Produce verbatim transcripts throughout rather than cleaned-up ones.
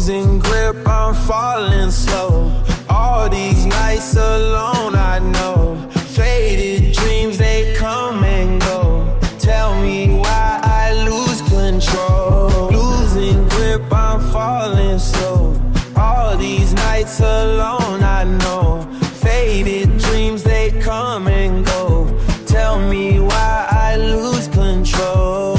Losing grip, I'm falling slow. All these nights alone, I know. Faded dreams, they come and go. Tell me why I lose control. Losing grip, I'm falling slow. All these nights alone, I know. Faded dreams, they come and go. Tell me why I lose control.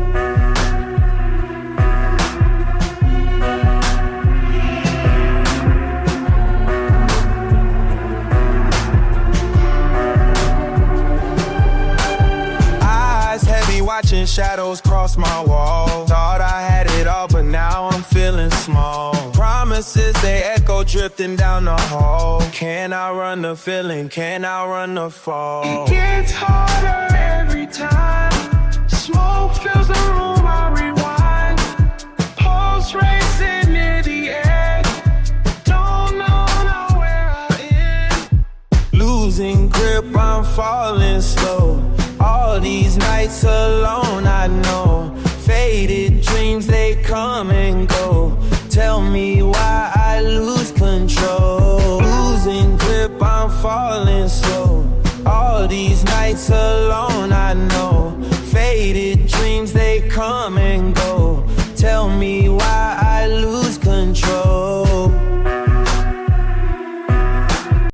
Watching shadows cross my wall. Thought I had it all, but now I'm feeling small. Promises, they echo drifting down the hall. Can I run the feeling? Can I run the fall? It gets harder every time. Smoke fills the room, I rewind. Pulse racing near the edge. Don't know now where I end. Losing grip, I'm falling slow. All these nights alone, I know. Faded dreams, they come and go. Tell me why I lose control. Losing grip, I'm falling slow. All these nights alone, I know. Faded dreams, they come and go. Tell me